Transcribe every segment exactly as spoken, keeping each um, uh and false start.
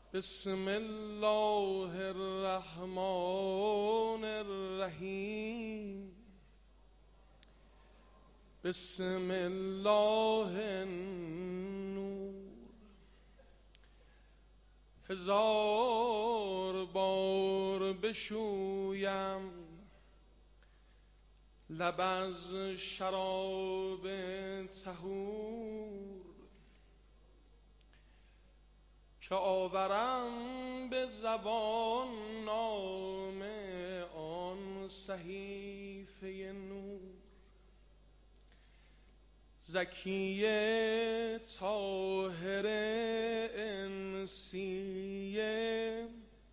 بسم الله الرحمن الرحیم. بسم الله النور. هزار بار بشویم لب از شراب طهور، که آورم به زبان نام آن صحیفه نور. زکیه طاهر انسیه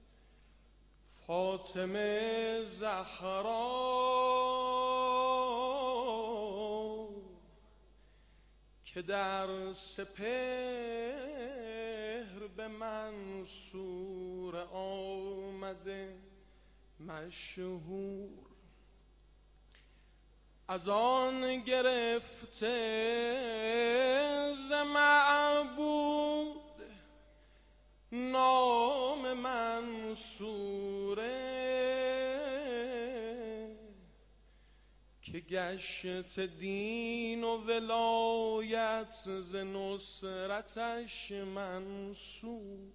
فاطمه زهرا، که در سپهر به منصور آمده مشهور. از آن گرفته ز معبود نام منصوره، که گشت دین و ولایت ز نصرتش منصور.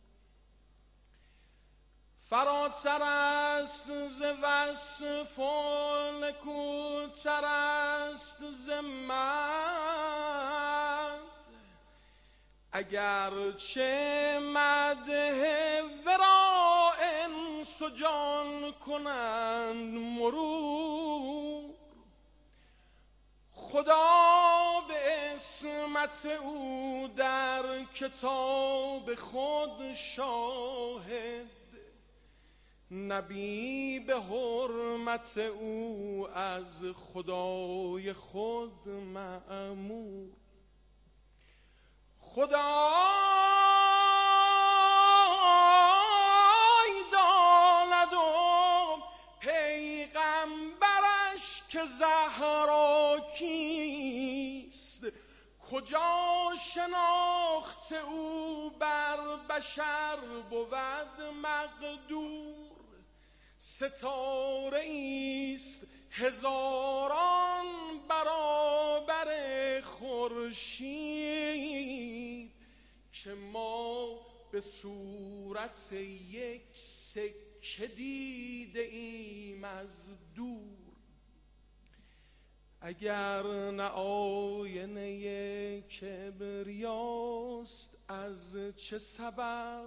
فراتر است ز وصف و نکوتر است ز مد، اگر چه مدح ورا انس و جان کنند مرور. خدا به عصمت او در کتاب خود شاهد، نبی به حرمت او از خدای خود مأمور. خدای داند و پیغمبرش که زهرا کیست، کجا شناخت او بر بشر بود مقدور. ستاره ایست هزاران برابر خورشید، که ما به صورت یک سکه دیده ایم از دور. اگر نه آینه کبریاست، از چه سبب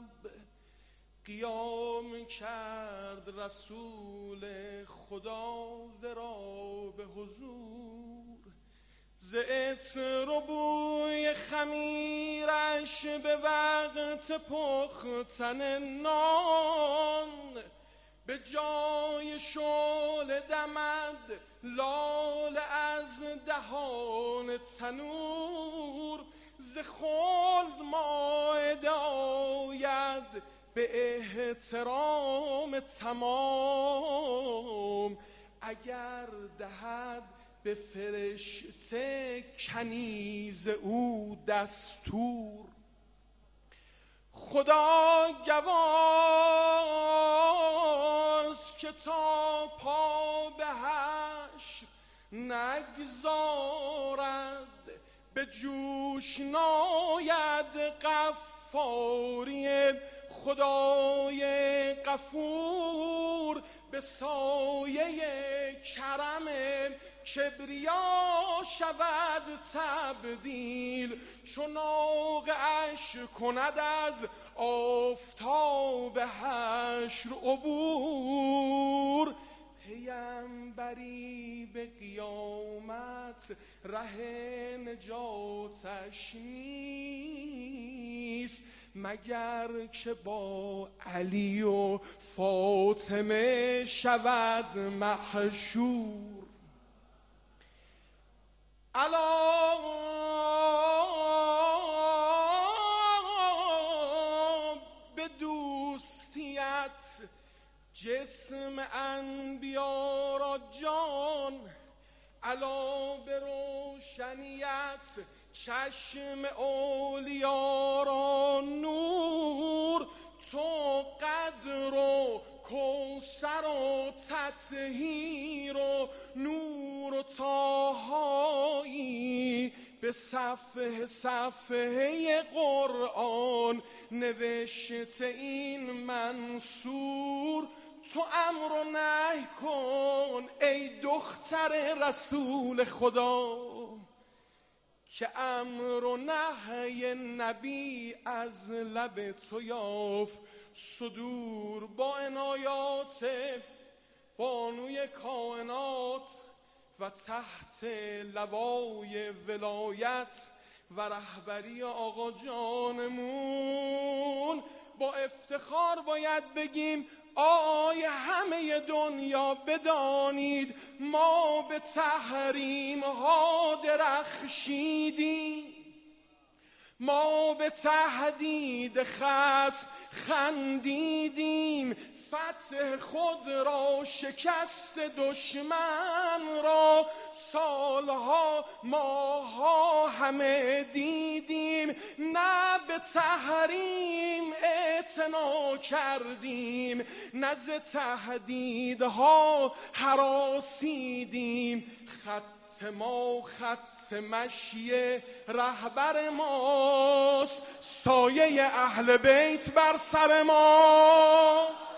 قیام کرد رسول خدا ورا به حضور. ز عطر و بوی خمیرش به وقت پختن نان، به جای شعله دمد لاله از دهان تنور. ز خلد مائده آید به احترام تمام، اگر دهد به فرشته کنیز او دستور. خدا گواست که تا پا به حشر نگذارد، به جوش ناید غفاری خدای غفور. به سایه کرم کبریا شود تبدیل، چون ناقه‌اش کند از آفتاب حشر عبور. پیمبری به قیامت ره نجاتش نیست، مگر که با علی و فاطمه شود محشور. الا به دوستیت جسم انبیا را جان، الا به روشنیت چشم اولیا را نور. تو بدر و کوثر و تطهیر و نور و طاهایی به صفحه صفحه قرآن نوشته این منصور. تو امر و نهی کن ای دختر رسول خدا، که امر و نهی نبی از لب تو یافت صدور. با عنایات بانوی کائنات و تحت لوای ولایت و رهبری آقا جانمون با افتخار باید بگیم آی همه دنیا بدانید ما به تحریم ها درخشیدیم، ما به تهدید خصم خندیدیم، فتح خود را شکست دشمن را سالها ماها همه دیدیم. نه به تحریم اعتنا کردیم، نه ز تهدیدها هراسیدیم. خط ما خط مشی رهبر ماست، سایه اهل بیت بر سر ماست.